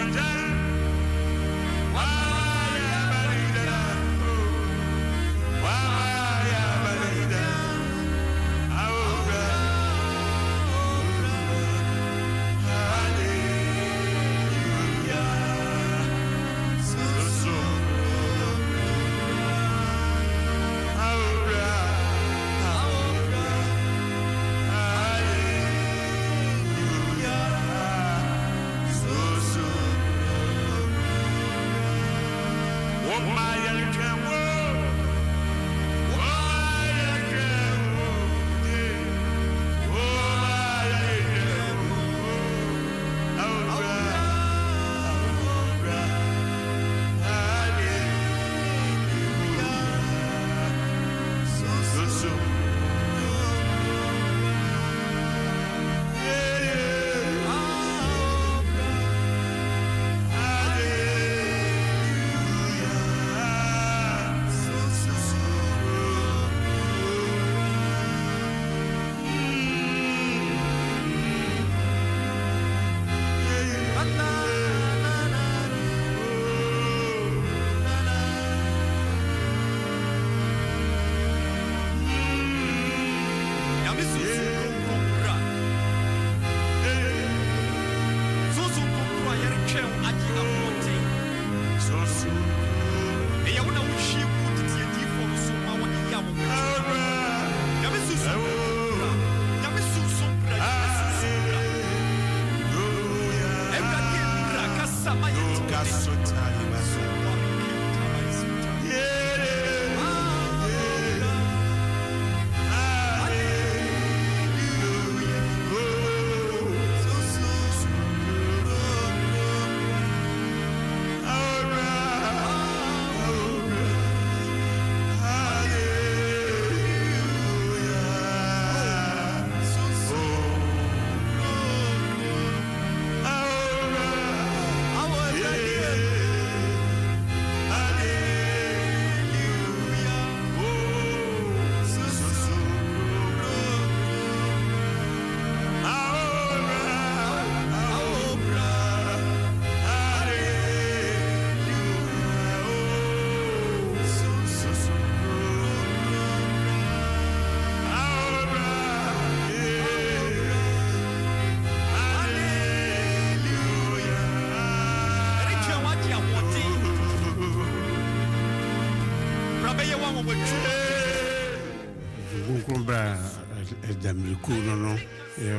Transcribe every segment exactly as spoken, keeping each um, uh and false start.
Kumbra damriku no no yo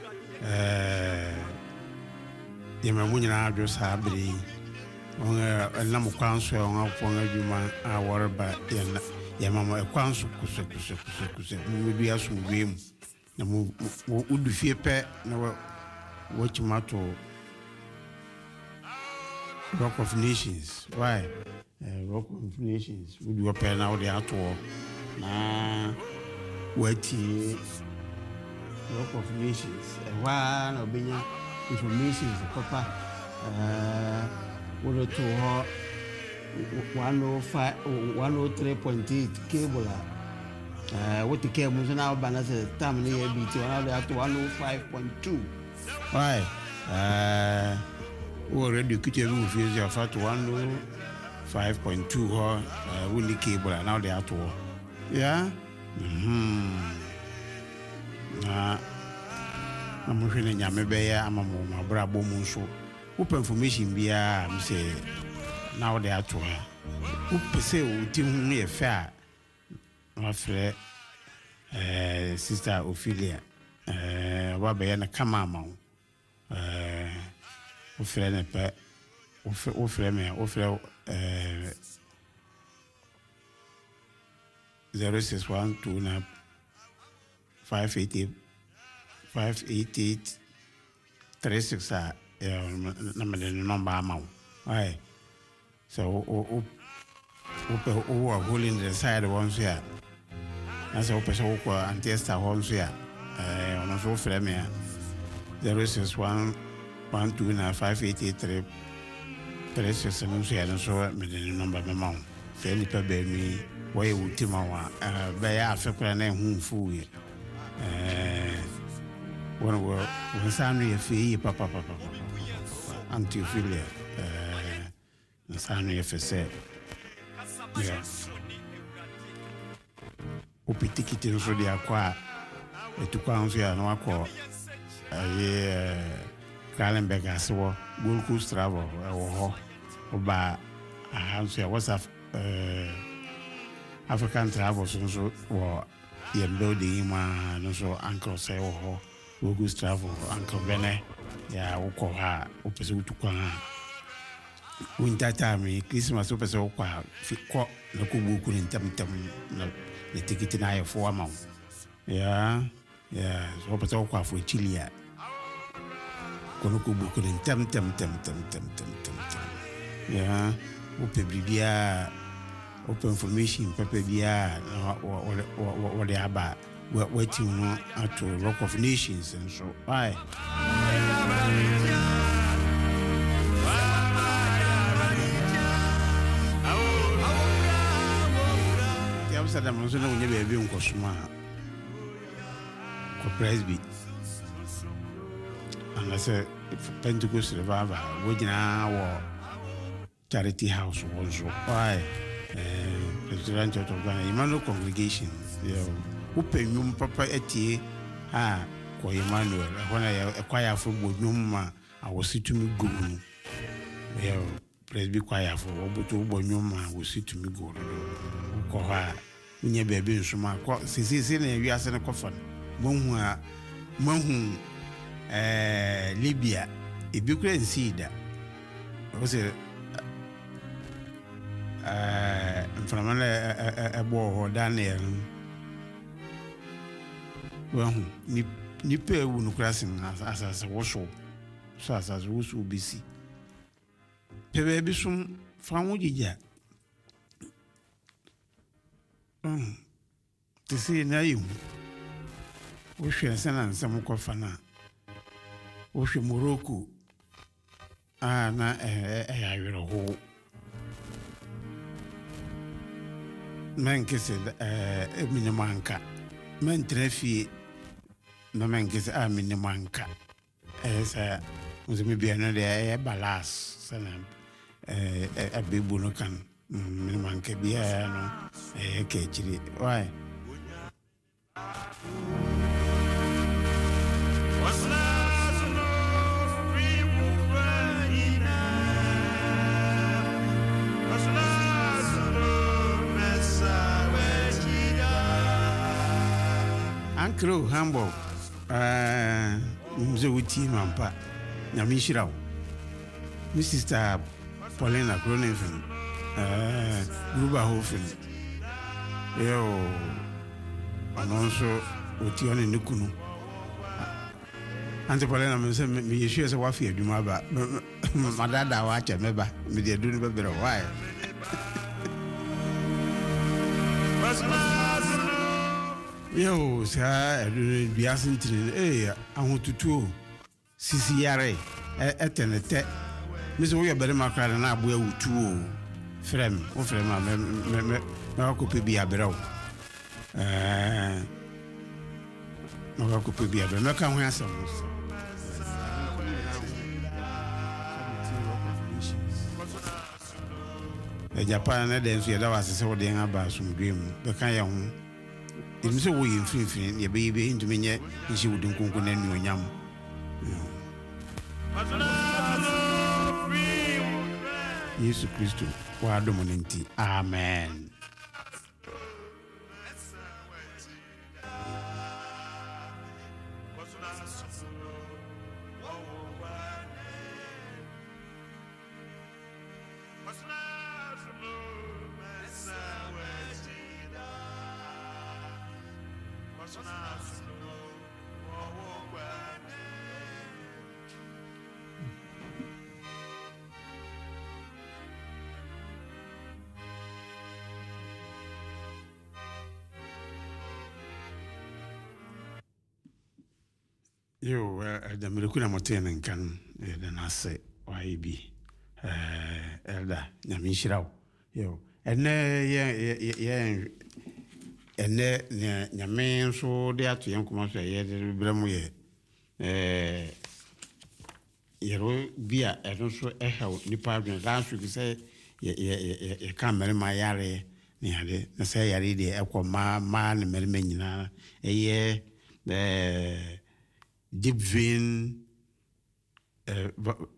eh yema munyina adwo sabri on nam kwanso on afon adwuma a worba yana yema mo kwanso kuso kuso kuso kuso mu bi aso wiem na mu udu fie pe na wo chimato Rock of Nations why uh, Rock of Nations would you pay now the ato na wati Rock of Nations one obenya information papa uh would to her one oh five one oh three point eight cable uh what the cable now balance time near B T one oh five point two why uh already could you move your fat one oh five point two or uh windy cable now they are to yeah hmm na I'm feeling maybe I'm a my brabo show open information be I'm say now they are to her who say team me a fair my friend uh sister Ophelia uh what be na kama uh ofre ne pe ofre ofre me ofre eh zero six one two na five eight eight five eight eight three six ah na me the number amount right so o o o o holding the side one so ya na so pe so ko antesta one so ya eh ona so ofre me zero six one one two na five eight eight three three six seven so ya so me the number me ma fe ni pe be mi wo ye utima wa eh be ya afekura na hu fu ye eh wona wo wo sanu ye fe yi papa papa Antiophile eh nsano yefese yeah opitikiti nso dia kwa etukwa nso ya no akọ eh Kralenberg asewo Gold Coast travel wo ho oba ahanso ya WhatsApp eh African travel so wo ye building ma no so Uncle say wo ho Gold Coast travel Uncle Bene ya ukọ ha opese utukwa ha winter time Christmas opese ukwa ko na ko buku ni tam tam na the ticket na ye for amount yeah yeah so opese ukwa for Chile ya kono ko buku ni tam tam tam tam tam tam tam yeah ope bibia open information paper bia what they about waiting no at Rock of Nations and so why ya usada mwanzo na unyebe ebi nkosuma ko presby anase Pentecost revival wojina wo charity house was why eh President Church of Ghana Emmanuel congregation yeah open nyum papa etie ah ko Emmanuel hona ya kwaya fo bodwum ma awositumi go no yeah presby kwaya fo obuto bodwum ma awositumi go no ko ha nye bebe nsuma ko sisi na wiase ne kofa monhu a monhu eh Libya ebikura nsida o se eh mframana ebo ho Daniel wahu ni ni pe wu no krasin asasa wo so so asasa wo so bisi pebe bi sum fa wo jija um tisi na yu o hwe sana nsam ko fa na o hwe Morocco ah na eh eh ayero ho men kese eh minimanka men trefi no men kese a minimanka eh sa uzimi bia no de eh balas sana eh abebu no kan minimanka bia no eh kechiri why Uncle Hamburg uh mze wuti mampa na mishirawo mi sister Paulina Kronenfen eh Gruba Hofen yo anonso oti one nekunu ante Paulina mse mi yeshu ese wafi adwuma ba madada wa acha meba mi de dunu be bere why yo sa biasin trin eh ahotutu sisi yare etenete miso wo yebere makara na abo awutu o frem wo frem ma me me na ko pe bia berew eh na ko pe bia berew me ka ho asem e Japan na den so yeda wasese wo den aba sumdwem be kan ye ho imse wo yin finfin ye be be ntumi nye nshi wudin kunku na nu onyam Yesu Kristo wa adomo nti amen yo da miriku na motene nkan da nase waibi eh elda na minshirawo yo ene ye ye ene nyame so de ato yen kuma so ye de bremu ye eh yɛro bia ɛno so ɛhɛw nipa adwene last week sɛ yɛ yɛ yɛ ka mmarima yare ne yare na sɛ yare deɛ ɛkɔ maa maa ne mmarima nyinaa ɛyɛ ɛɛ deep vein ɛɛ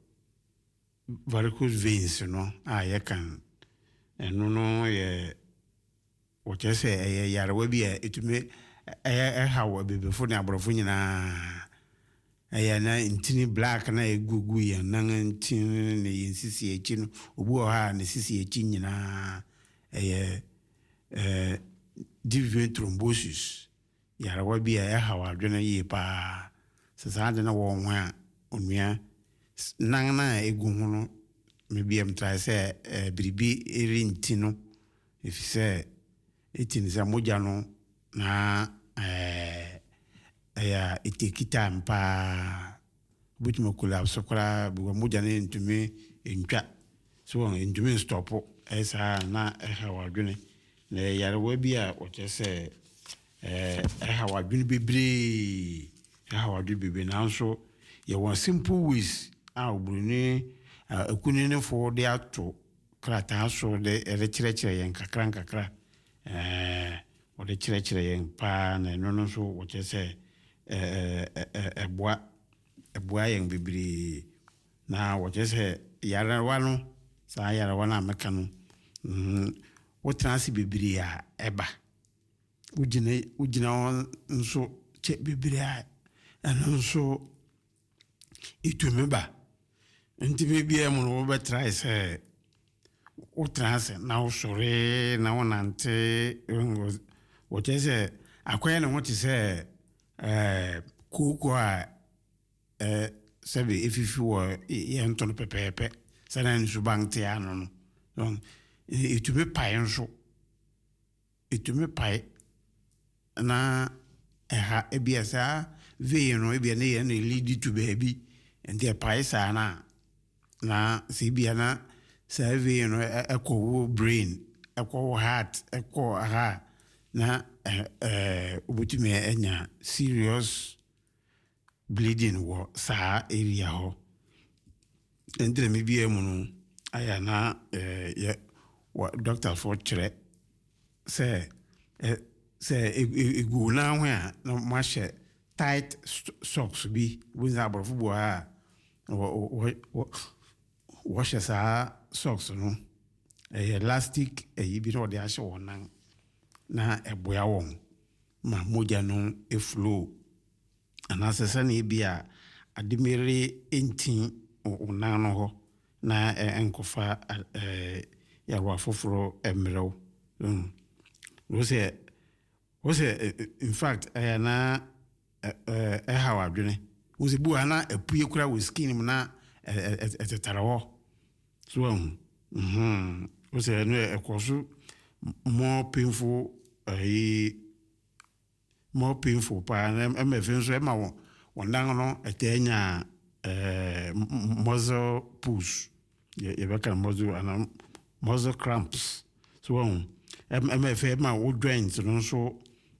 varicose veins no a yɛkan ɛno no yɛ wɔkyerɛ sɛ ɛyɛ yarewa bi a ɛtumi ɛyɛ ɛhaw abibifo ne aborɔfo nyinaa ɛyɛ na ntini black na egugu yɛn nan ntini ne yɛn sisi akyi no obu wɔ ha ne sisi akyi nyinaa ɛyɛ ɛɛ deep vein thrombosis yarewa bi a ɛhaw adwene yie paa sɛ saa de na wɔn ho a onua nan na egu ho no mebiam try sɛ ɛɛ biribi erinti no efi sɛ eti ne sɛ mogya no na ɛɛ ɛyɛ itekita mpa butuma kula sokora buwa mogya ne ntumi ntwa so wɔn ntumi stopo ɛsa na ɛha wadwene na yarewa bi a wɔkyɛ sɛ ɛɛ ɛha wadwene bebree ɛha wadwene bebree nanso yɛ wɔn simple ways a obroni akuni ne fo de ato krataa so de ɛde kyerɛkyerɛ yɛn kakra nkakra ɛɛ wɔde kyerɛkyerɛ yɛn paa na ɛno no so wɔkyɛ sɛ ɛɛ ɛboa ɛboa yɛn bebree na wɔkyɛ sɛ yarewa no saa yarewa no a meka no wotena ase bebree a ɛba wogyina wogyina hɔ nso kyɛ bebree a ɛno nso ɛtumi ba nti bibia mu no wobɛtrae sɛ wotena ase na wosɔre na wonante wɔkyɛ sɛ akɔyɛ ne ho te sɛ ɛɛ kooko a ɛɛ sɛbi efifi wɔ yɛn ntɔn pɛpɛɛpɛ sɛnɛ nsuban te ano no donc etumi pae nso etumi pae na ɛha ebi ɛsa vein no ebi ne yɛn na lead to baabi nti ɛpae saa na na sɛ ebi na saa vein no ɛkɔ wo brain ɛkɔ wo heart ɛkɔ ha na ɛɛ obutumi ɛnya serious bleeding wɔ saa area hɔ nti me bia mu no aya na ɛɛ yɛ doctor for kyerɛ sɛ ɛ sɛ egu na ho a na mo ahyɛ tight socks bi wonza aborɔfo bo ha wɔ wɔ wɔhyɛ saa socks no ɛyɛ elastic ɛyi bi na ɔde ahyɛ wɔn nan na ɛboa wɔn ma mogya no eflow anaasɛ sɛne ebi a ademere enti onan no hɔ na ɛnkɔfa ɛɛ yarewa foforɔ ɛmmerɛw wɔsɛ wɔsɛ in fact ɛyɛ na ɛɛ ɛha wadwene wɔsɛ bu ana apue kura wɔ skin mu na ɛtetare hɔ so ɛho mhm wɔsɛ no ɛkɔ so more painful ɛyi more painful pa na ɛmɛ fi nso ɛma wɔn wɔn nan no ɛtɛ nya ɛɛ muscle pulls yɛ yɛbɛka muscle ana muscle cramps so wɔn ɛmɛ fi ɛma wo joints no nso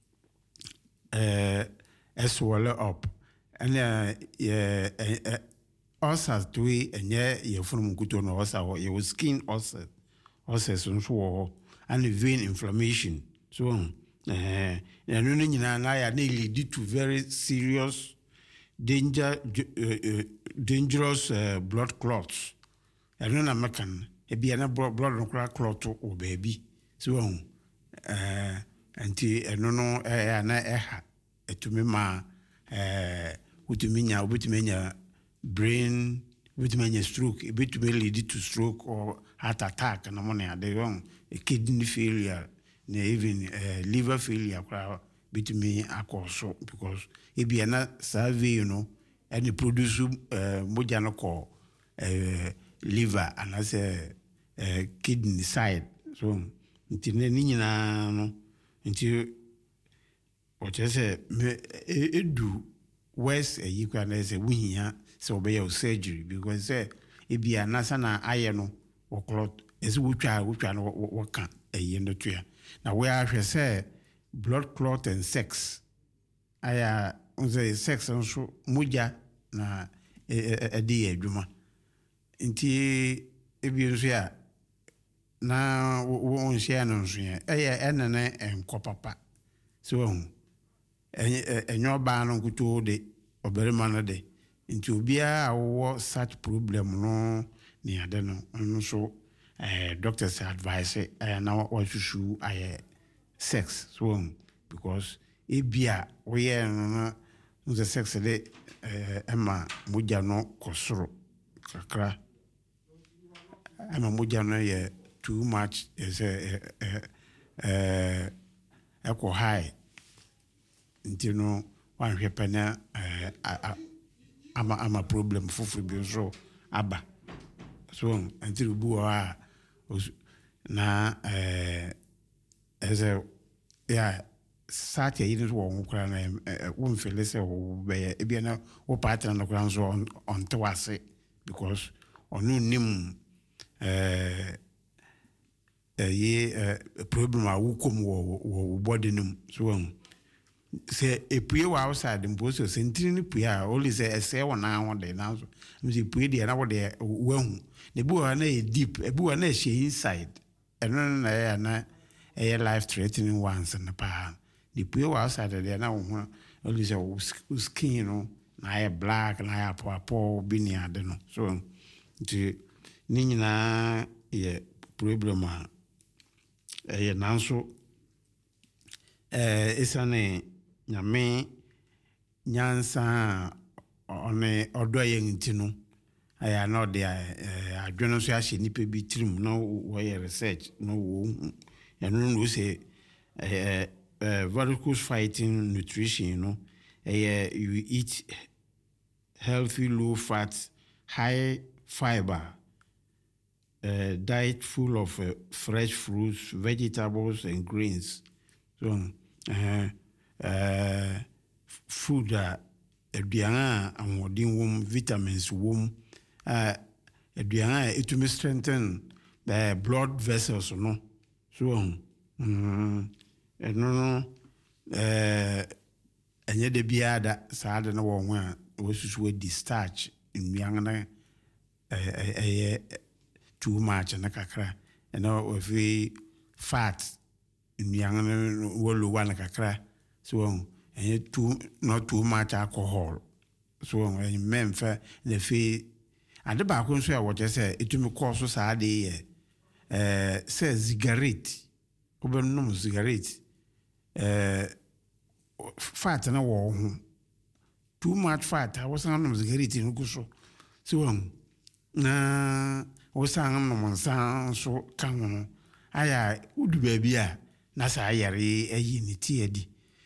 ɛɛ ɛswell up ɛna yɛ ɛ ulcers to yi ɛnyɛ yɛ funu nkuto na ulcer hɔ yɛ wɔ skin ulcers ulcers nso wɔ hɔ and vein inflammation so wɔn ɛɛ ɛno no nyinaa na yɛ na lead to very serious danger uh, dangerous uh, blood clots ɛno na meka no ebi na blood no kora clot wɔ baabi so wɔn ɛɛ nti ɛno no ɛyɛ na ɛha ɛtumi ma ɛɛ wotumi nya wotumi nya brain wotumi nya stroke ebitumi lead to stroke or heart attack na mo na ade wɔn kidney failure na even uh, liver failure kora bitumi akɔ so because ebi na saa vein no ɛne produce uh, mogya no kɔ uh, liver anasɛ uh, kidney side so nti ne nyinaa no nti wɔkyerɛ sɛ me edu west ɛyi kora na sɛ wohia sɛ wɔbɛyɛ surgery because sɛ ebi anasa na ayɛ no wɔkɔlɔ ɛsɛ wotwa wotwa no wɔka ɛyi no toa na we ahwɛ sɛ blood clot and sex aya unse sex nso mogya na e de adwuma nti ebi nso ya na wo nhia no nso ya eye enene enko papa so hu enyo ba no nkuto de oberima no de nti obia awo such problem no ni ade no nso eh doctors advise eh na wa shushu aye sex so because ebia we no no sex de eh ema moja no kosoro kakra ema moja no ye too much is a eh eh equal high nti no wan hwepa na eh ama ama problem fufuru bi so aba so nti rubu a na eh eze ya sati yi no wo nkura na wo mfele se wo be e bia na wo partner no kura so on to wase because onu nim eh eh problem a wo kom wo wo body nim so se epue wa outside mposo se ntiri ni pue a only se ese wona ho de na so mse pue de na wo de wahu ne bu wa na e deep e bu wa na she inside eno na ya na e life threatening ones na pa the pure outside there na wo only say skin no na ya black na ya popo bi ni ade no so nti ni nyina ye problem a e na nso eh isane nyame nyansa one odo ye nti no aya na ode adweno so ahye nipa bi tirim no wo ye research no wo ya no no say eh Uh, varicose fighting nutrition, you know, uh, you eat healthy, low fat, high fiber, uh, diet full of uh, fresh fruits, vegetables, and grains. So, uh, uh, food that uh, and vitamins, womb, uh, it will strengthen the blood vessels, no. So, um, eno no eh enye de biada saade na wo ho a wo susu we starch nnuan na eh eh too much na kakra eno we fi fat nnuan na wo lo wa na kakra so enye too not too much alcohol so enye memfa na fi ade ba ko nso ya wo je say etumi course saade ye eh say cigarette obenum cigarette eh fat na wo ho too much fat I was on cigarette no go so so na wo san no san so kan no aya udu ba bia na sa ayare ayi ni ti adi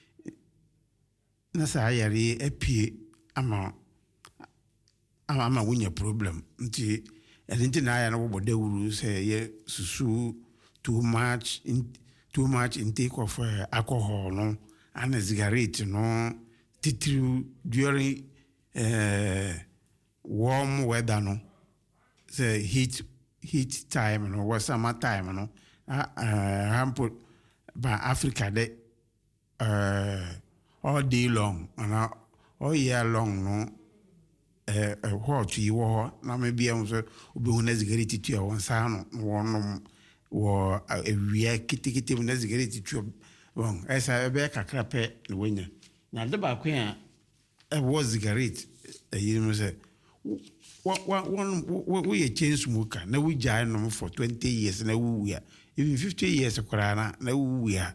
na sa ayare apie ama ama ama wunya problem nti enti na aya na wo bodawuru say ye susu too much in, too much intake of uh, alcohol no and cigarette no titru during uh, warm weather no say heat heat time no was summer time no uh, uh hampo ba Africa de uh all day long and all year long no eh uh, hot you wo na me bia so obi hu na cigarette tu e won sa no won wo ewia kitikiti na cigarette tu bon esa be kakra pe no wanya na de ba kwen a e wo cigarette e yiri say one we a chain smoker na we jai no for twenty years na we we even fifty years kwara na na we we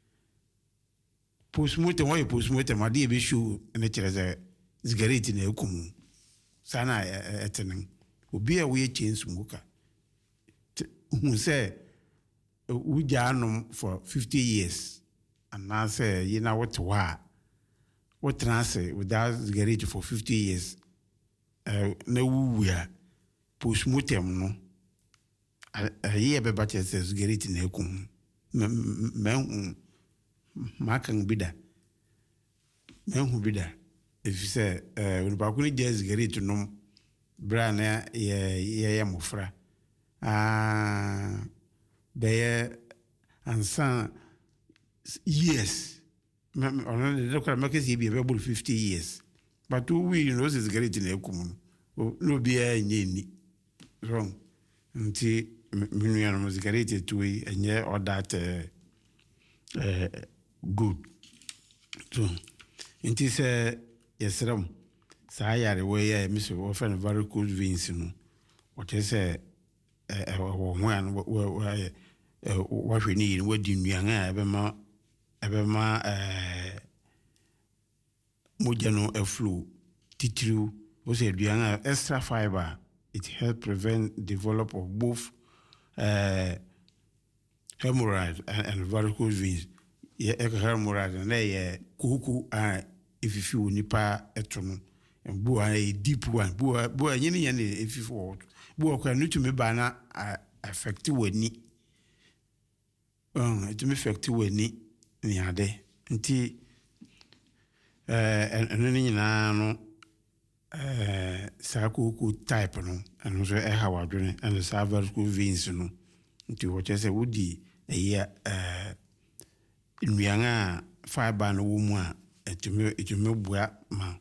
post mortem why post mortem ma dey be show na kire cigarette na ekum sana etenen obi a we chain smoker who say we jai no for fifty years and now say you know what wa what say without cigarette for fifty years uh, na wuya post mortem no a year be ba che cigarette na ekum me ma kan bida me hu bida if say uh, when ba ko ni je cigarette no bra na ye ye mofra ah be ansan years me on the local market be able fifty years but we know cigarette na ekum no be a nyini wrong nti minu ya no zigarete tuwe enye or that uh, uh, good so nti se yesram sa yare we ya mi so wo fa no varicose veins no what is eh eh wo ho an wo wo hwe ni wo di nuan a ebe ma ebe ma eh moja no e flow titiriu wo se duan a extra fiber it help prevent develop of both uh, hemorrhoid and, and varicose veins. Yeah, hemorrhoid and they kuku a if you feel nipa etono and bua a deep one bua bua nyini nyani if you fall bua kwa nutu me bana affect weni um it me affect weni ni ade nti eh eno ni nyina no eh sa kuku type no eno so e hawa dwene and sa varicose veins no nti wo chese wudi eya eh nnuanga fiber no wo mu a etumi etumi bua ma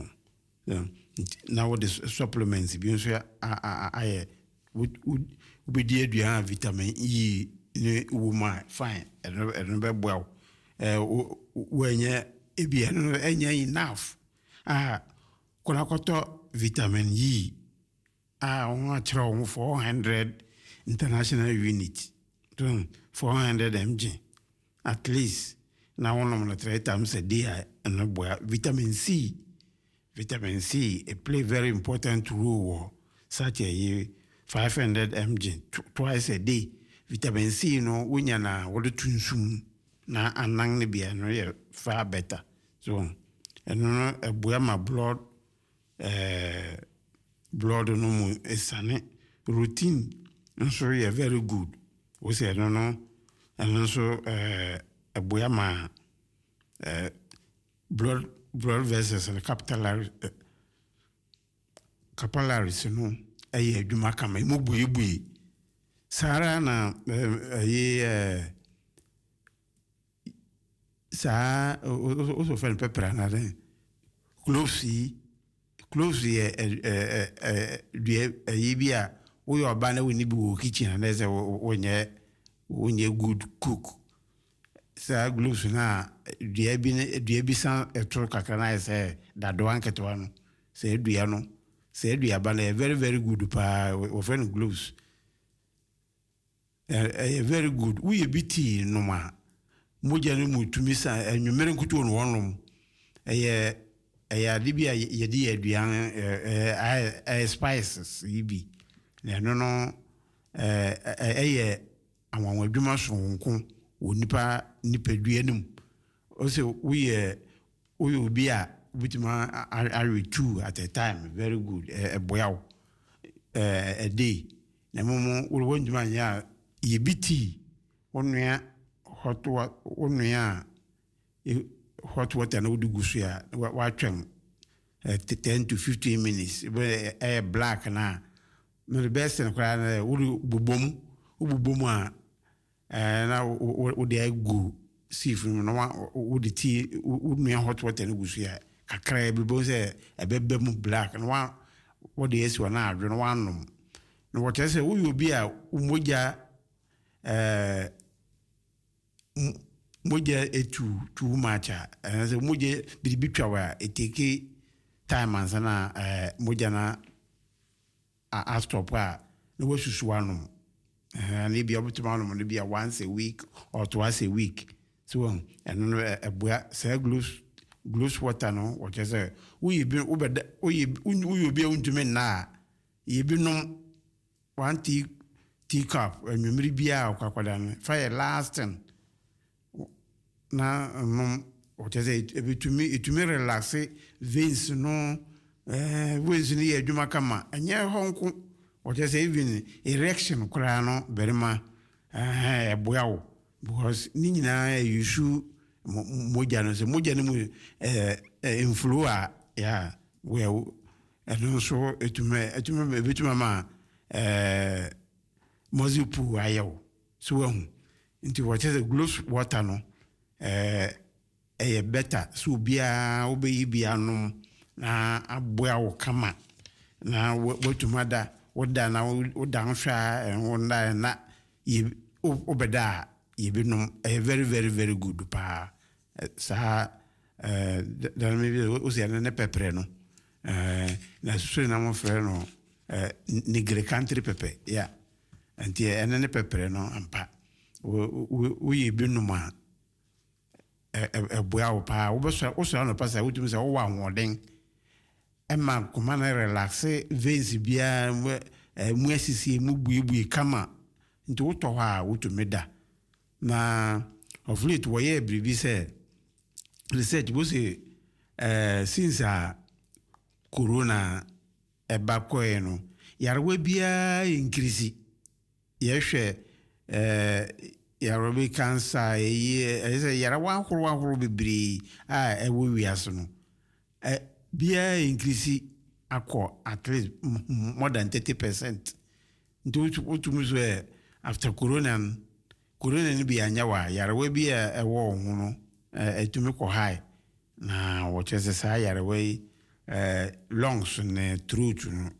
na what the supplements bi nso a a we di aduan vitamin E ne wo ma fine eno eno be bua eh wo enye ebi eno enye enough ah kona koto vitamin E ah on throw four hundred international unit four hundred milligrams at least now one of the three times a day and vitamin C vitamin C it play very important role such a five hundred milligrams twice a day vitamin C no unya na wodo tunsum na anang ne bia no far better so and no a my blood uh, blood no mu esane routine so yeah very good we say no no and also uh, a boyama uh, blood blood vessels and capillary uh, capillaries no ay adwuma kama mu buyi buyi sara na ay uh, sa also fan pepper na den close close eh eh eh due ay bia we are banner we need to kitchen and there's a when you good cook. So gloves na dua bi dua bi san etro kakra na say that one ket one say dua no say dua banner very very good pa we friend gloves eh very good we be tea no ma moja ni mutumi sa enwumere nkutu no wonom eh eh ade bi ye di aduan eh eh spices ibi na no no eh eh awon adwuma sonko wonipa nipadua nim o se we we obi a bitima are two at a time very good eh boyaw eh a day na momo wo wonduma ya ye biti onua hot onua hot water na odugu so ya wa twem ten to fifteen minutes eh black na no the best in kwa na wo bobom wo bobom a eh na wo dey go see from no wo the tea wo nua hot water no gusu ya kakra bi bo say ebebe mu black no wa wo dey esi wa na adwe no wa nom no wo tese wo yobi a umoja eh moja etu too much and say moja bi bi twa e take time ansana eh moja na a stop a no we susu anu and e be able to man no be once a week or twice a week so and no e boa say glues glues water no what you say we be we we be untumi na ye bi no one tea tea cup and you bia kwakwada no fire lasting na no what you say e to me it to me relax veins no eh veins ni adwuma kama anya honko what you say even erection kura no berima eh boyawo because ni nyina you should moja no se moja ni mu eh influa ya well and so etume etume betuma ma eh mozipu ayo so um into what is a gloves water no eh eh better so bia obeyi bia no na aboa wo kama na wotumada woda na woda hwa wonda na ye obeda ye binom eh very very very good pa sa eh dan me bi o se na pepre no eh na so na mo frɛ no eh nigre country pepe ya anti ene ne pepre no ampa wo ye binom a e boa wo pa wo so wo so na pasa wo tumi se wo wa hoden Emma kuma na relaxe veins bia mu asisi mu buebue kama nti wo to ha wo to meda na of late wo ye bribi say research wo say eh since a corona eba koe no yarwa bia increase ye hwe eh yarwa cancer ye say yarwa ahoro ahoro bebri a ewo wiaso no eh bia increase akọ at least more than thirty percent. Nti wotu muso after corona corona ni bia anya wa yarewa bia ewo ho no etumi ko high na wo chese sa yarewa eh lungs ne throat no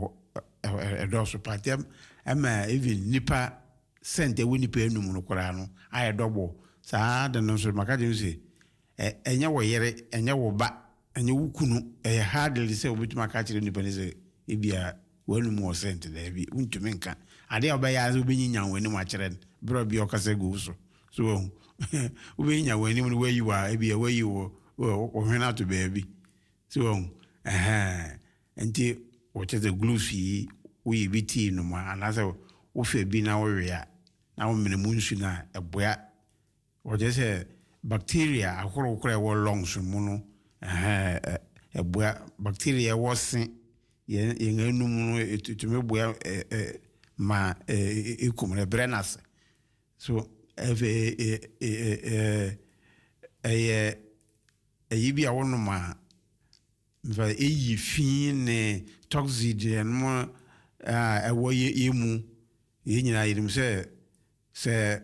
e do so patem ama even nipa sente we nipa enum no kora no aye double sa de no so maka dem say enya wo yere enya wo ba anya wukunu eh hardly say obituma ka kire nipa ne say ebia wanu mo sent da bi untumi nka ade obaya zo benyinya wani mo akire bro bi okase go so so ubenya wani mo wayi wa ebia wayi wo o hwena to baby so eh enti o cheze glufi we biti no ma anase wo fe bi na wo wea na wo mene munsu na eboya o cheze bacteria akoro kora wo lungs mu no eh eboya bacteria wo sen ye ngenu mu etutume boya eh ma ekumre brenas so eve eh eh eh eh bi awon ma va eyi fin ne toxin mo ah ewo yemu ye nyina yirim se se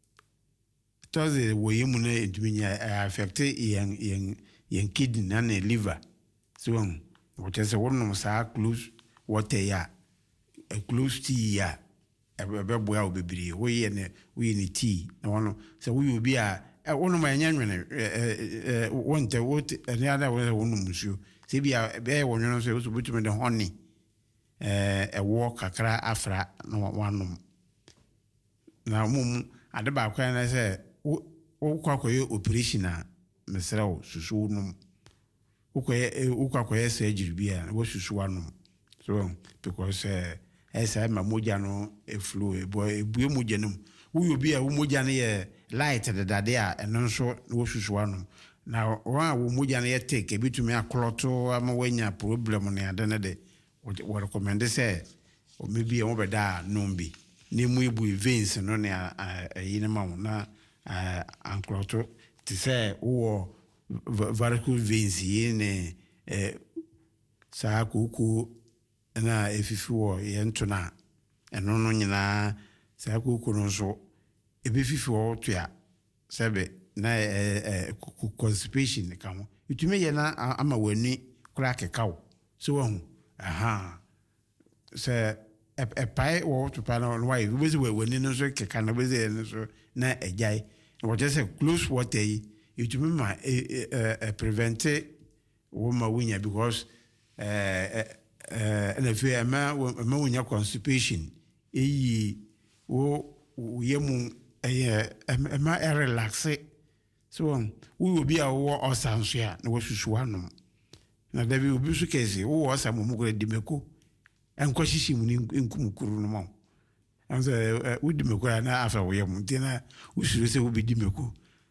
toxin wo yemu ne entumi affect yen yen yen kidney na ne liver so what is one no sa close water ya a close tea ya ebe boya obebiri wo ye ne wo ye ne tea na wono se wo ye obi a wono ma nya nwene eh wonte what any other way wono musuo se bia be wonyo no so so butumi de honey eh ewo kakra afra na wanom na mum ade ba kwa na se wo kwakoye operation a mesrawo susu num ukoye ukwakoye surgery bia wo susu wanom so because eh esa ma moja no e flow e boy e bue moja num wo bi a wo moja no ye light de dade a eno so wo susu wanom na wa wo moja no ye take e bitumi akloto ama wanya problem ne ade ne de wo recommend say o maybe e wo beda nombi ne mu ebu veins no ne ayine ma wo na ankloto ti say wo varicose veins ne eh sa kuku na efifi wo ye ntona eno no nyina sa kuku no so ebefifi wo toa sebe na eh constipation ka ho itumi ye na ama wani kura kekawo so wo aha se e pai wo to pa no why we be wani no so keka na be ze no so na ejai wo just say close water yi itumi ma eh prevent wo ma winya because eh eh na fe ma ma winya constipation eyi wo yemu eh ma relax so we obi a wo osanso ya na wo susu hanom na dabi obi su kezi wo osamo mu kura dimeko enko shishi mu nkum kuru no mo anza wo dimeko na afa wo yemu ntina wo suru se wo bi dimeko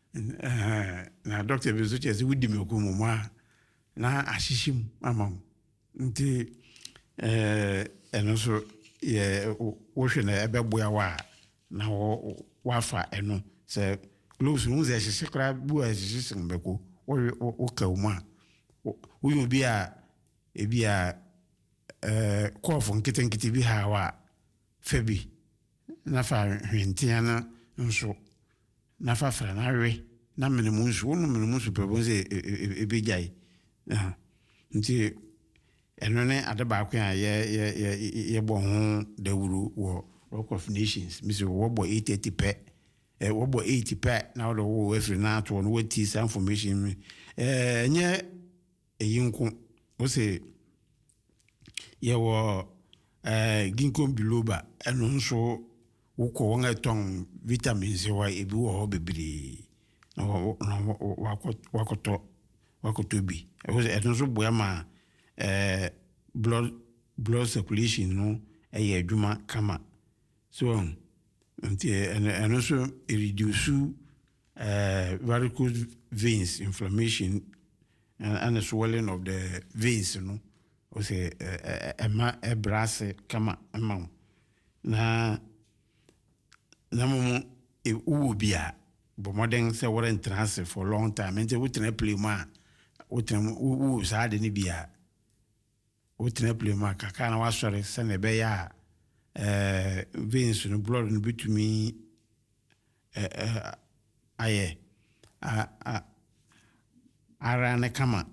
na doctor bi so chezi wo dimeko mu ma na ashishim amam nti eh eno so ye wo hwe na ebe boya wa na wo wafa eno se close no ze hye kra bu a hye sin beko wo wo ka wo ma wo yo bi a e bi a eh kofu nkitenkite bi ha wa febi na fa hwentia na nso na fa fra na we na menemu nso wo no menemu nso pebo ze e bi jai ah nti eno ne ade ba kwa ye ye ye bo ho dawuru wo Rock of Nations mi so wo bo eight eighty pe eh wo bo eighty pe na wo wo every na to no wati some information eh nye eyinko wo se ye wo eh ginkgo biloba eno nso wo ko won eton vitamins wa ebi wo bebiri no wako wakoto wakoto bi wo se eno nso boya ma eh blood blood circulation no eye adwuma kama so nti eno so reduce uh varicose veins inflammation and, and the swelling of the veins no o say ema ebrase kama ema na na mo e uwo bia bo modern say what trance for long time nti we tena play ma we tena uwo sa de ni bia we tena play ma kaka na wasore se na be ya eh veins no blood no bitumi eh eh aye a a ara na kama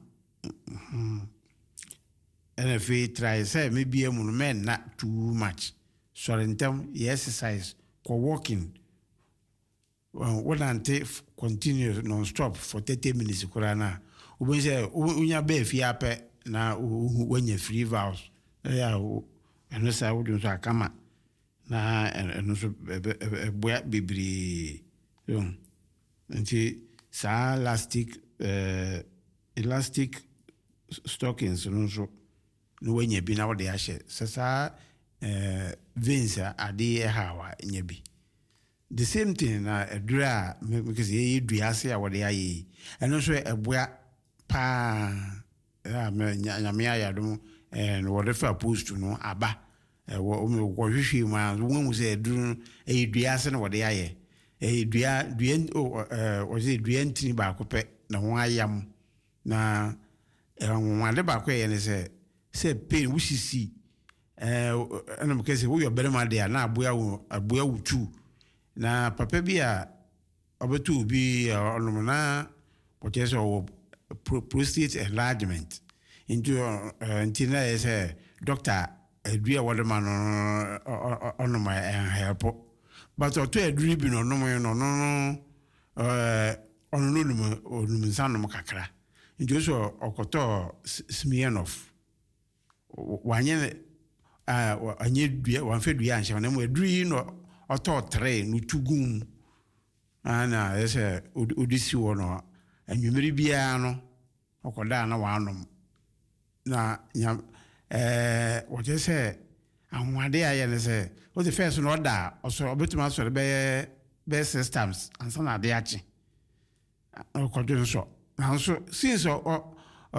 and if we try say maybe a men not too much so in term you exercise for walking what ante continue non-stop for thirty minutes kurana we say unya be fi ape na when you free vows yeah and so I would so kama na and so boya bibiri so nti sa elastic uh, elastic stockings no so no when you be na wode ahye sasa eh veins ade e hawa nya bi the same thing na edura because ye duase a wode aye eno so eboa pa ya me nya me ayadum and wode fa post no aba e wo wo hwehwe ma wo mu se eduru e duase na wode aye e dua dua o o se dua ntini ba ko pe na ho ayam na e ho ade ba ko ye ne se se pain wusisi eh ana mo kese wo yo bere ma de na aboya wo aboya wutu na papa bi a obetu bi onum na pocheso wo prostate enlargement into into na say doctor adua wo de ma no onum help but to aduri bi no onum no no eh onum no onum nsanum kakra into so okoto Smirnoff wanye ah anye dua wan fe dua anhye na mo aduri no oto tre no tugum ana ese odisi wo no anwumiri bia no okoda na wanom na nya eh what you say anwade aye ne say o the first no da oso obetuma so be be systems ansa na de achi okodo nso na so since o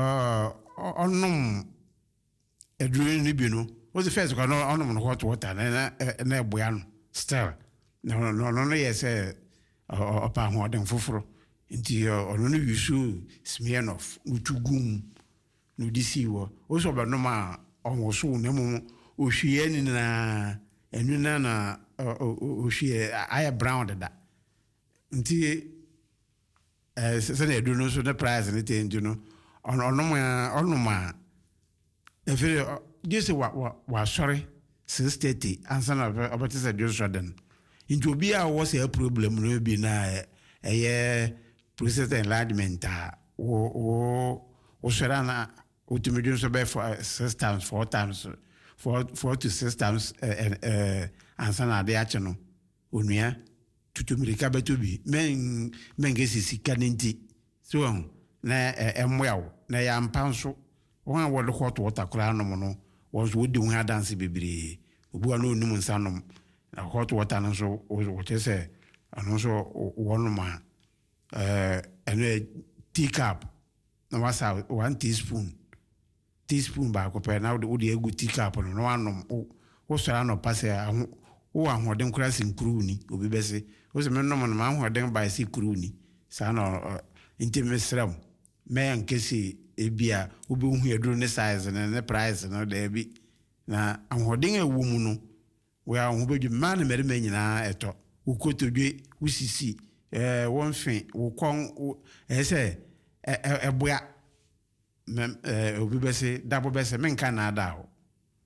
onom eduru ni bi no was the first one on hot water na na eboya no still no no no no yes eh opa ho den foforo nti ono no yusu Smirnoff utugum no disi wo o so ba no ma onwo so na mu ohwie ni na enu na na ohwie aya brown da nti eh se na edu no so the price ni te nju no ono ono ma ono ma e fe this wa wa sorry six thirty answer na about say just sudden into obi a was a problem no be na eh prostate enlargement wo wo wo shara na ultimate so be for six times four times four four to six times eh eh answer na de ache no onua tutumirika betobi men men gesisi kanenti so na emwa na ya mpanso won wo de hot water kura no no was would do ha dance bibiri obu anu onum nsanom na hot water no so what you say anu so one ma eh enu teacup na wasa one teaspoon teaspoon ba ko pe na wo de egu teacup no no anom wo sora no passe wo ahoden kura sinkuru ni obi bese wo se me no mo ma ahoden ba sinkuru ni sa no intimesram me ankesi ebia obi hu eduru ne size na ne price no da bi na ahoden ewu mu no we ahu bedwu ma na meri nyina eto ukotodwe usisi eh wonfe wo kon eh se eboya mem eh obi be se dabo be se menka na ada o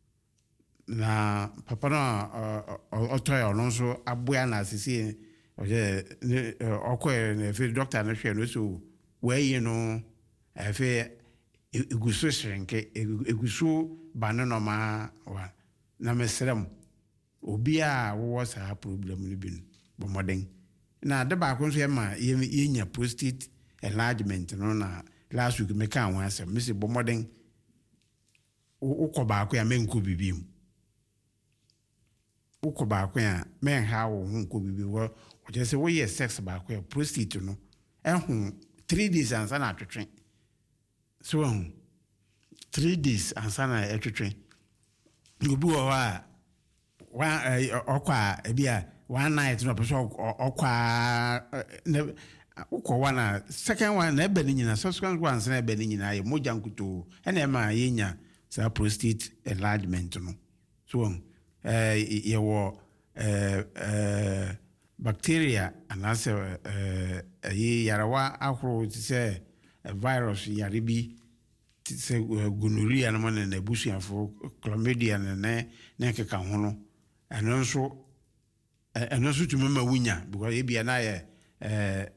na papa no otoy ono so aboa na asisi oje okoye na fe doctor na hwe no so we no efe eguso hrenke eguso bano no ma wa na mesrem obi a wo sa problem ni bi bo moden na de ba ko so e ma yenya prostate enlargement no na last week me kan wan asem me se bo moden ukoba ko ya menko bibim ukoba ko ya men ha wo nko bibi wo o je se wo ye sex ba ko ya prostate no ehun three days ansa na atwetwe so um, three days ansa na atwetwe obi wo wa wa okwa ebia one night no person okwa ukwa na second one na ebe ni nyina subsequent one na ebe ni nyina ye moja nkuto ene ma yenya sa prostate enlargement no so um, eh ye wo eh eh bacteria anase eh eh yarawa ahoro se virus yaribi se gonorrhea na man na busuafo chlamydia na ne ne keka ho no eno nso eno nso tumi ma wunya because e bia na ye eh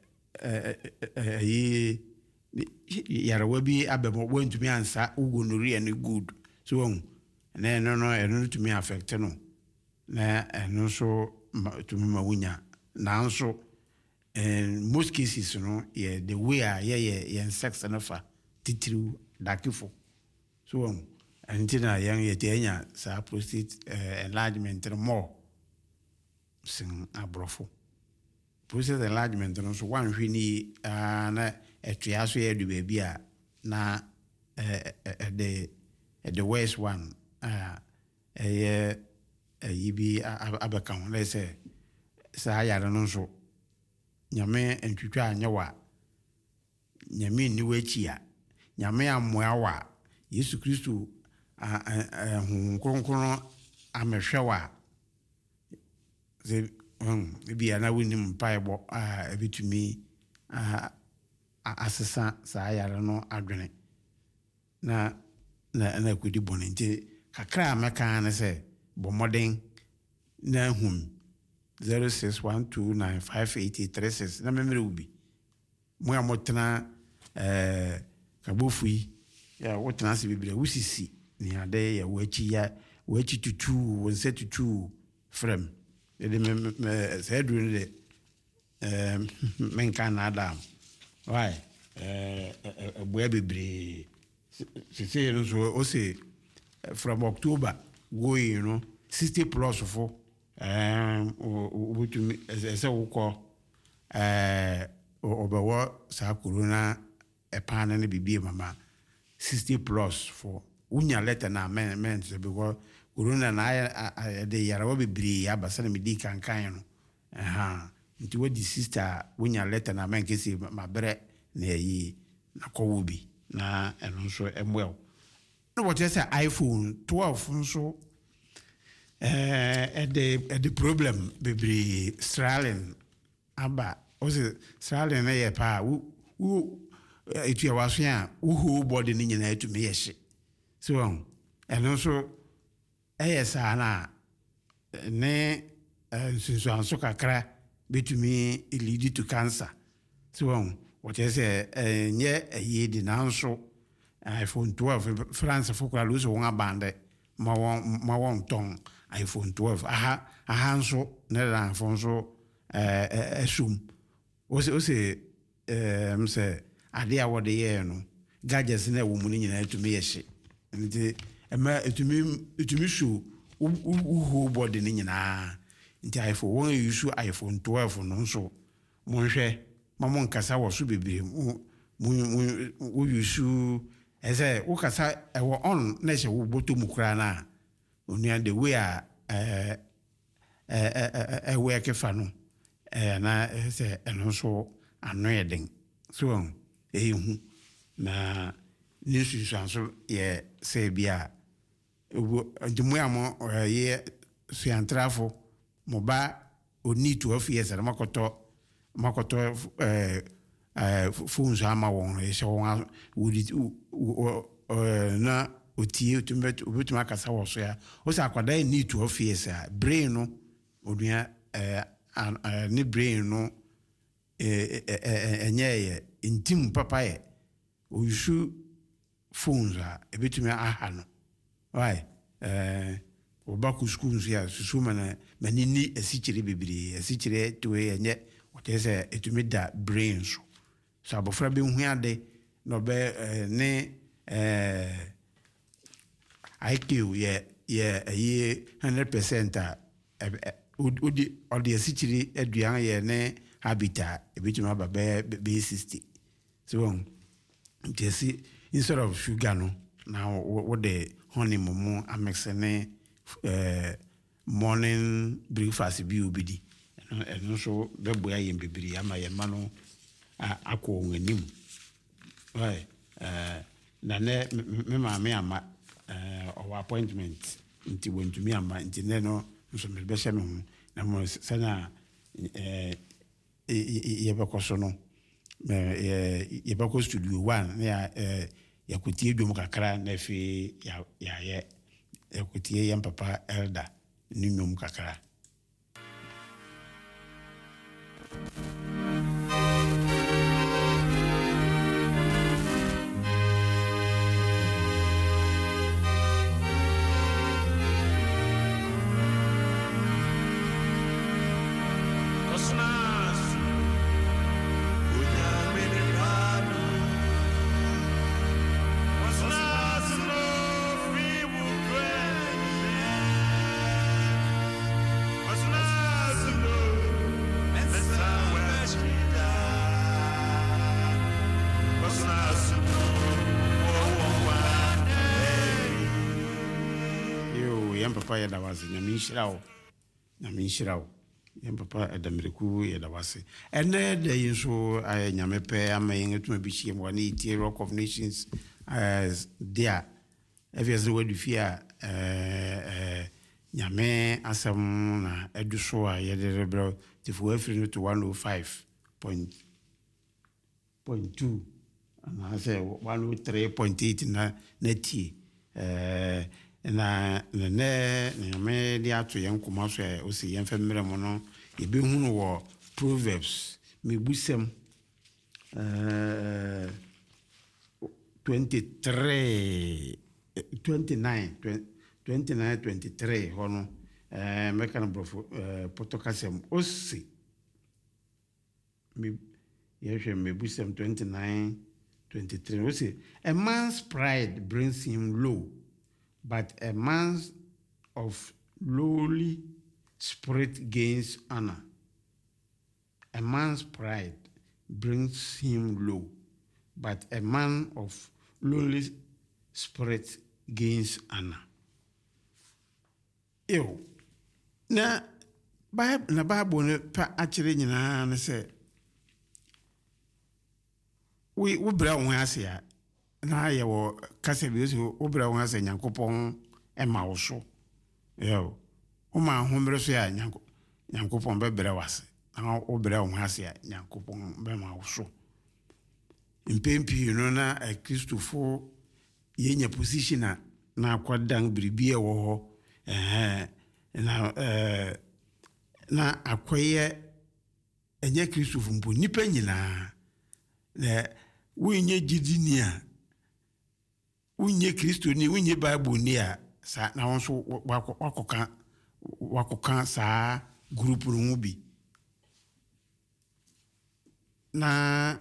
eh yarawa bi abemo wantumi ansa gonorrhea no good so um na no no eno tumi affect no na eno nso tumi ma wunya na nso in most cases no yeah the way are yeah yeah yeah sex and fa titiru dakifo so um antina yang ye tenya sa prostate uh, enlargement no more sin abrofo prostate enlargement no so wan hwini uh, na etua so ye du baby a na uh, the uh, the worst one uh eh uh, yibi abakan let's say sa ya no so nyame entwitwa anyewa nyame ni wachia nyame amoa wa Yesu Kristo hu kronkron amehwewa ze um bia na woni mpaibo a ebitumi a asesa sa yare no adwene na na na kudi bonente kakra meka na se bomoden na hum zero six one two nine five eight three six na memere ubi mo ya motena eh kabofui ya wotena se bibire wusisi ni ade ya wachi ya wachi tutu wonse tutu frem de me se dru ne eh menka na adam why eh boya bibire se se no so o se from October going you know sixty plus for um obutumi ese wukọ eh obewo sa corona epana ne bibie mama sixty plus for unya letter na men men so because corona na de yarawo bibiri abasa na medi kankan no aha nti wadi sister unya letter na men kesi mabere na yi na kowobi na eno so emwel no what say iPhone twelve nso eh the the problem bibiri Australian aba ozi Australian na ye pa u itu ya waso ya uhu body ni nyina etu me yehye so on eno so eyesa na ne nsunsu anso kakra betumi lead to cancer so on what you say nye eyi di na nso iPhone twelve France fokura lo so won abande ma won ma won ton iPhone twelve aha aha nso ne ran fon so eh asum o se o se eh mse ade a wode ye no gadgets na wo mu ni nyina etumi yehye nti ema etumi etumi show uhu body ni nyina nti iPhone won use iPhone twelve no nso mo hwe ma mo nkasa wo so bebe mo mo use ese wo kasa e wo on na hye wo boto mu kra na onua the way a eh eh eh we kefa no eh na ese eno so anoyeden so eh hu na nisu sanso ye se bia ndimu amo ye suantrafo moba oni twelve years na makoto makoto eh uh, phones ama won so won would na otie otumbe obetum akasa wo so ya o sa akwada need to office a brain no odua eh ni brain no eh enye intim papa ye o issue phones a ebetum aha no why eh obaku school ya susuma na manini esichire bibiri esichire to enye otese etumi da brain so so abofra be hu ade no be ne eh I Q ye ye ye one hundred percent a odi odi esichiri aduan ye ne habitat ebituma ba be sixty so ntesi instead of sugar no now what the honey momo amexene eh morning breakfast bi obidi eno so be boya ye bibiri ama ye ma no akọ nganim right eh na ne me ma me ama uh, our appointment nti wentumi ama nti ne no so me be hye me hu na mo sana eh ye be koso no eh ye be ko studio one na ya eh yakutie dwom kakra na fi ya ya ye yakutie yam papa elder ni nwom kakra papa ya dawase nyame nhyirawo nyame nhyirawo yem papa adamreku ya dawase ene de yinso ay nyame pe ama yengetuma bichie mo na itie Rock of Nations as dia obviously we do fear eh nyame asam na eduso a ye de rebro tifu afri to one oh five point two and I say one oh three point eight na neti eh na ne ne me dia to yen kuma so e o se yen famire mo no e be hunu wo Proverbs me busem eh twenty-three twenty-nine twenty-nine twenty-three hono eh me kan brofo eh potokasem o se me yehwe me busem twenty-nine twenty-three o se a man's pride brings him low, but a man of lowly spirit gains honor. A man's pride brings him low, but a man of lowly spirit gains honor. Ew. Na Bible na Bible ne pa actually nyina na say we we bra won ase ya na ye wo kase bi so we bra won ase Nyankopon e ma wo so yo o ma hombre so ya Nyankopon be bra wase na o bra won ase ya Nyankopon be ma wo so impempi you know na a Christopher yenya position na na kwadan bribi e wo ho eh na eh na akoye enye Christopher mpo nipa nyina na winye jidinia winye Kristo ni winye Bible ni a sa na wonso wakoka wakoka sa group no bi na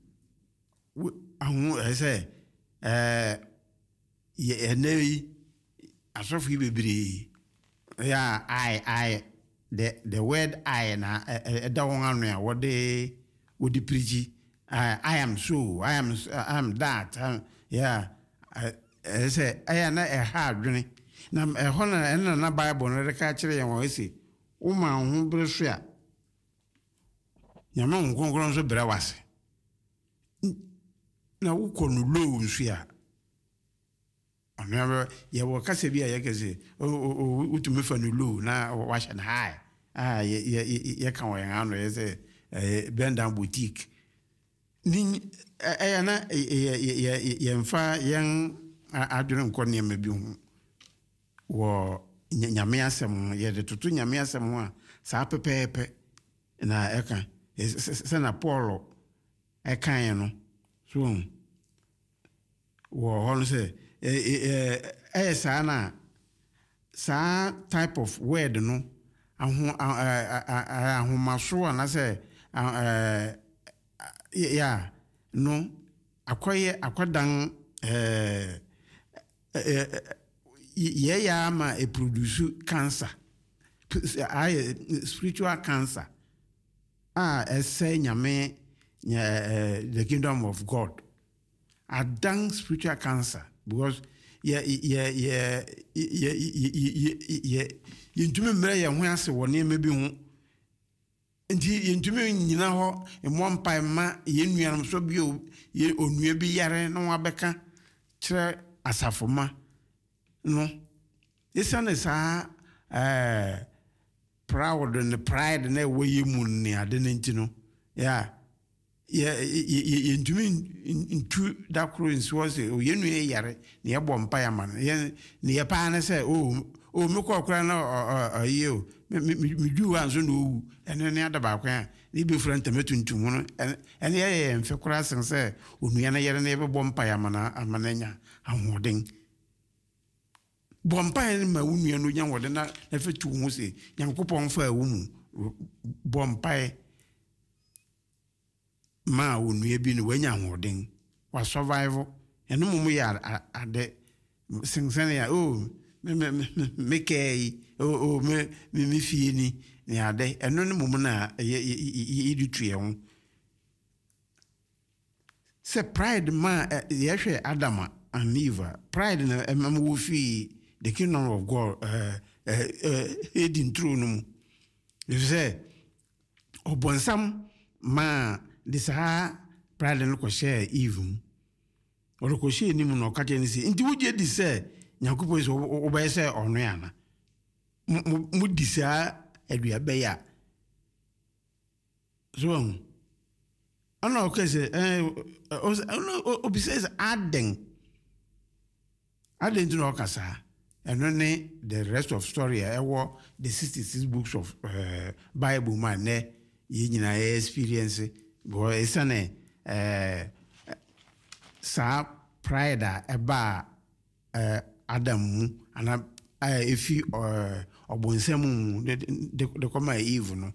ahu ese eh ye enei asofu bebiri ya I I the the word I na e da won anu ya wode wodi preach I, I am so, I am, I am that. I, yeah, I, I say, I am not a hard journey. Now, a honor and a Bible, and a catcher, and I say, Woman, who brusha. Your mom won't grow so brawas. Now, who can lose here? I never, you will catch a beer, you can say, oh, oh, to me for new loo, now wash and high. Ah, you can't wear on, say, bend down boutique. ni ɛyɛ na yɛmfa yɛn adwene nkɔ nneɛma bi ho wɔ nyame asɛm yɛde toto nyame asɛm ho a saa pɛpɛɛpɛ na ɛka sɛ na Paul ɛkaeɛ no so wɔ hɔ no sɛ ɛyɛ saa na saa type of word no aho ahomaso anasɛ ya no akɔyɛ akɔdan eh ye ya ama e produce cancer spiritual cancer ah ɛsɛ nyame the kingdom of God adan spiritual cancer because ye ye ye ye ye yintumi mmerɛ yɛn ho ase wɔ nneɛma bi ho nti yintumi nyina hɔ emo mpa ma yenuanom so bi onua bi yare na wabɛka kyerɛ asafoma no isane sa eh proud and pride na we yemu ne ade nti no ya ye yintumi ntu da croins was o yenua yare na yɛbɔ mpa ya ma ne ye pa na sɛ o o me kɔ kora na ayi o me du wa nso no wu ene ne adaba kwan ni be fura ntamato ntum no ene ye mfe kora sen sɛ onua na yere na yɛbɔ mpa ya ma na amananya ahoden bompa en ma wunua no nya wode na na fetu ho se Nyankopɔn fa awu mu bompa ma wunua bi no wanya ahoden wa survive eno mu ya ade sensene ya oh me me me kei oh oh me me fie ni ni ade eno ne mu na ye ditue ho se pride ma ye hwe Adam and Eve pride na emam wo fi the kingdom of God uh uh uh heading through no you say obonsam ma this ha pride no ko share Eve or ko share ni mu no ka tani si nti wo je di say Nyankopɔn so wo ba say ono ya na mu di sa adua ba ya so ana o kase eh o bi says aden aden no kasa and only the rest of story I war the sixty-six books of uh, Bible man ne ye nyina experience bo esane eh sa pride eba eh Adam ana efi obonsam de de koma Eve no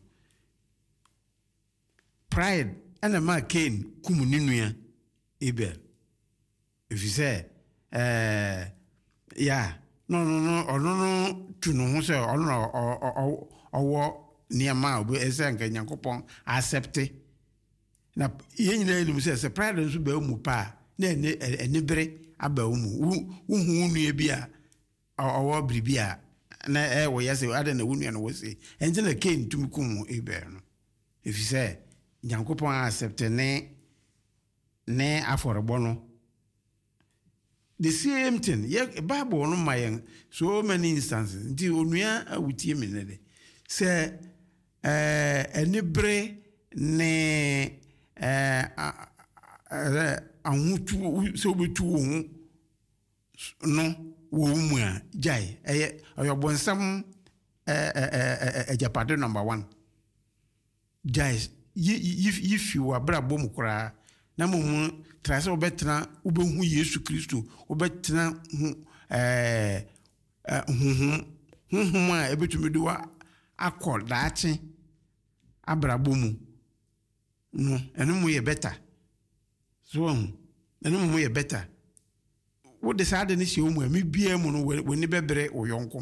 pride ana ma Cain kum ninua Abel if you say eh yeah no no no ono no tu no ho se ono owo niama obo esenka Nyankopɔn accept na ye nyina elim se se pride nso ba mu pa na ene bere aba mu wo hu nua bi a owo bribi a na e wo yese ada na wonua no wo se ente na Cain tum kum Abel no if you say Nyankopɔn accept ne ne aforebo no the same thing yeah Bible no my so many instances nti onua awutie me ne de say eh enibre ne eh ahutu so betu wo no wo mu a jai eh oyobonsam eh eh ejapade number one guys if you are brabo mu kra na mo trase obetra obehu Yesu Kristo obetra eh hu hu hu ma ebetumi do akọ daache abrabo mu no eno mu ye better so eno mu ye better wo decide ni se o mu ami bia mu no woni bebre oyonko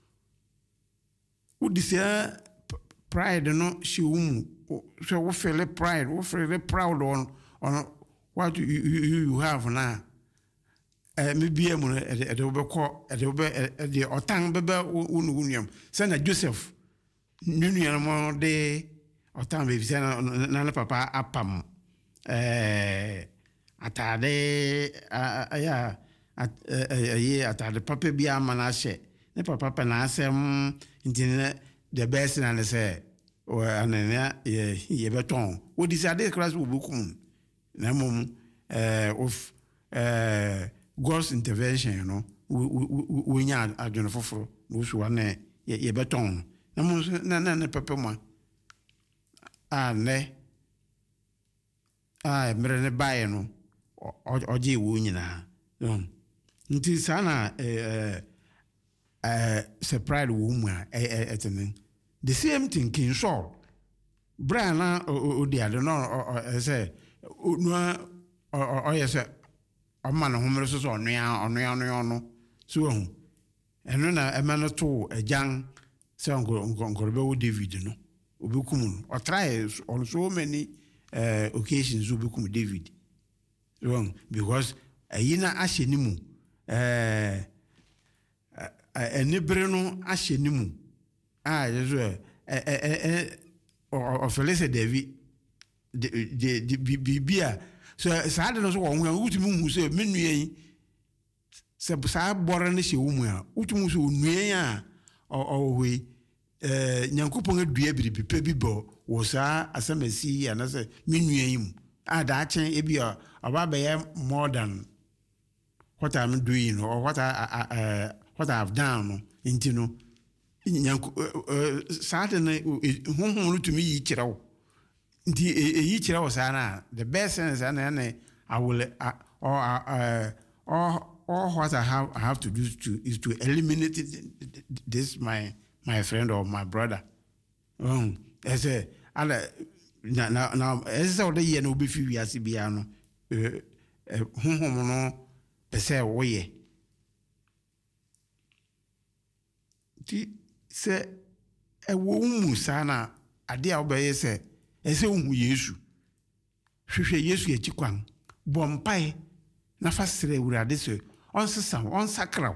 wo decide pride no she um so we feel pride we feel proud on on what you you, you have now eh maybe am no e de be ko e de be e de otan bebe unu unuam say na Joseph nunuam mo de otan be visa na na papa apam eh atade aya eh atade papa bi amana hye ne papa pa na asem intine the best and say or ananya ye ye beton wo decide class wo bukum na mum uh, of uh, God's intervention, you know, we nya adwene foforo no so wane ye beton na mum na na na pepema a ne a mere ne bae no oje wo nyina um nti sana eh eh surprise wo mu a etene the same thing King Saul Brian na odi ade no say no o yes amma no homere so so onua onua onua no so hu eno na ema no to ajan say onkorobe wo David no obekum no o try on so many uh, occasions obekum David wrong because ayina ahye ni mu eh enibre no ahye ni mu ah yeso eh eh eh o Felice David de de bibia so saade no so wo hu utimi hu se menuyen se sa bore ne hye wo mu a utimi so nuyen a o we eh nyankopon adua biribi pe bi bo wo sa asamasi ya na se menuyen mu ah da chen e bia aba be more than what I'm doing or what I uh, what I've done into no nyanko saade ne honhom to me yikira wo nti e yikira wo sa na the best sense na na I will uh, or uh, or or what I have I have to do to is to eliminate this my my friend or my brother um as a ala na na na esa o de ye na obi fi wiase bia no eh honhom no pese wo ye ti se e wo mu sana ade a obaye se ese hu Yesu hwehwe Yesu ya chikwan bompai na fasere urade se on sesa on sakraw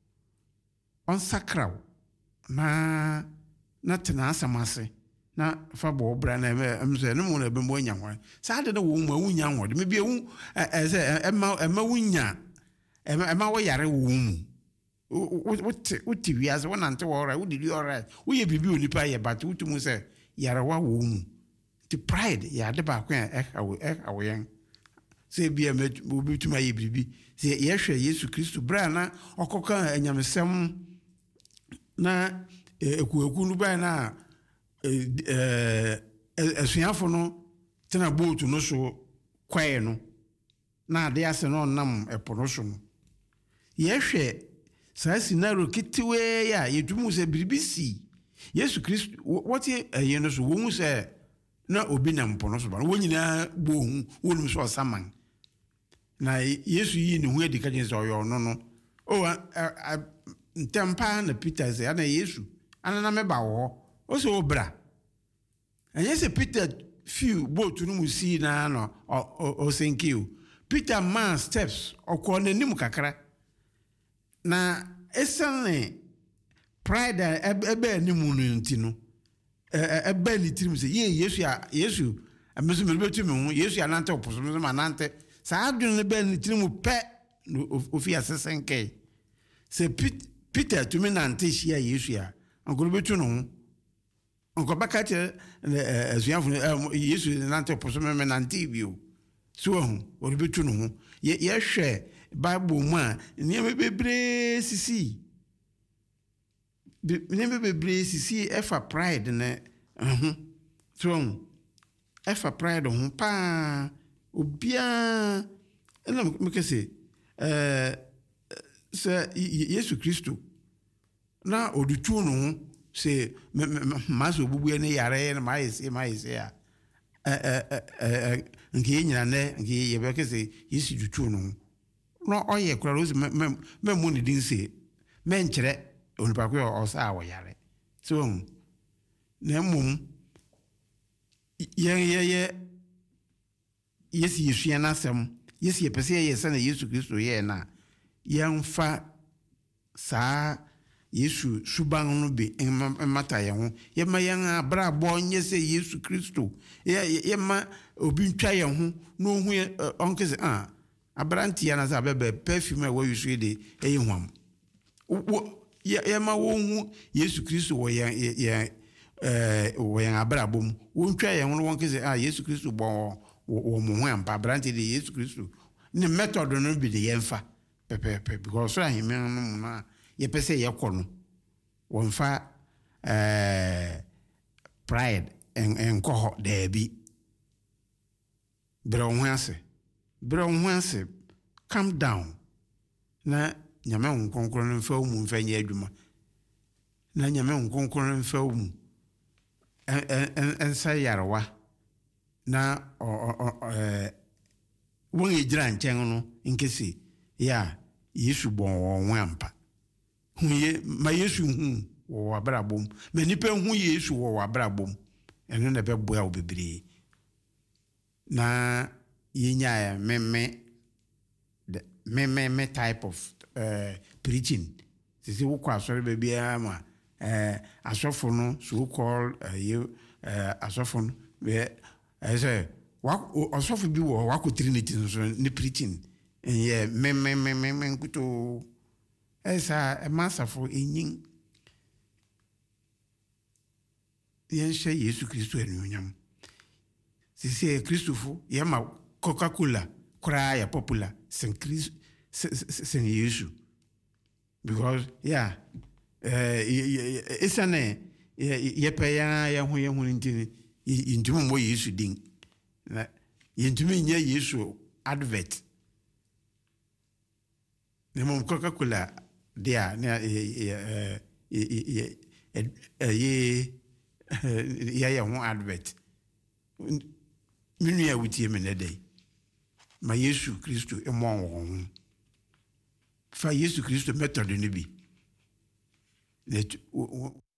on sakraw na na tena asamase na fa bo bra na em se no mo na be mo nya hwan sa de wo mu awunya hwan me bi ewu e se ema ema wunya ema ema wo yare wo mu what what we as one ante wo ora wo didi ora wo ye bibi onipa ye but wo tumu se yare wa wo mu the pride ya de ba kwa e hawo e hawo yen se bi e bi tuma ye bibi se ye hwe Yesu Kristo bra na okoka anyamsem na ekueku nu ba na eh esuafo no tena boat no so kwae no na ade ase no nam epo no so no ye hwe sa scenario kitiwe ya yetumu se biribisi Yesu Kristo what ye no so wo mu se na obi na mpo no so ba wo nyina bo hu wonum so saman na Yesu yi ne hu edika je so yo no no o ntempa na Peter se ana Yesu ana na meba wo o so obra anya se Peter few boat no mu si na no o thank you Peter man steps okọ na nim kakra na esane pride ebe animu no ntino ebe ni tirim se ye Yesu ya Yesu amesu me betu me hu Yesu ya nante oposo me ma nante sa adwene ne be ni tirim pe ofi asesenke se Peter to me nante hia Yesu ya anko betu no anko bakate azuafo Yesu nante oposo me nante bio so hu o betu no ye ye hwe Bible mu a ni me bebre sisi ni me bebre sisi efa pride ne mhm so efa pride ho pa obia ena me kese eh se Yesu Kristo na odutu no se maso bubu ne yare na mai se mai se ya eh eh eh ngi nyina ne ngi ye be kese Yesu dutu no no oye kura rose me me mo ni din se me nkyere onipa ko o sa wo yare so na mum ye ye ye yesi Yesu na sem yesi pese ye se na Yesu Kristo ye na yemfa sa Yesu suban no be mata ye ho ye ma yen abra bo nye se Yesu Kristo ye ye ma obi ntwa ye ho no hu onkese ah abranti ya na za bebe perfume we use de eyi hwam ye ma wo hu Yesu Kristo wo ya ya eh wo ya abrabom wo ntwa ye ho won kese ah Yesu Kristo bo wo mo ho ampa brante de Yesu Kristo ne method no bi de yemfa pepepe because so ahime no mo na ye pese ye kɔ no wonfa eh pride en en kɔ ho de bi bro ho ase bro ho ase calm down na nyame nkonkron no mfa mu mfa nya adwuma na nyame nkonkron no mfa mu en en en sa yarwa na eh won egira nchen no nkesi ya Yesu bon won ampa huye ma Yesu hu wo wabrabom ma nipa hu Yesu wo wabrabom eno na be boa obebiri na yinya me me me me me type of uh, preaching sisi wo kwa sori be bia ma eh asofo no so call uh, you uh, asofo no be I say wa asofo bi wo wa ko trinity so ni preaching yeah me me me me me kuto esa e masafo enyin yenshe Yesu Kristo enunyam sisi Kristofo ye ma Coca-Cola kura ya popular sen Christ sen Yesu because yeah eh esa ne ye pe ya ya hu ye hu ntini yintumi mo Yesu din na yintumi nya Yesu advert ne mo Coca-Cola dia ne eh eh eh ya ya hu advert minu ya wutie me ne dai ma Yesu Kristo e mo won fa Yesu Kristo method ni bi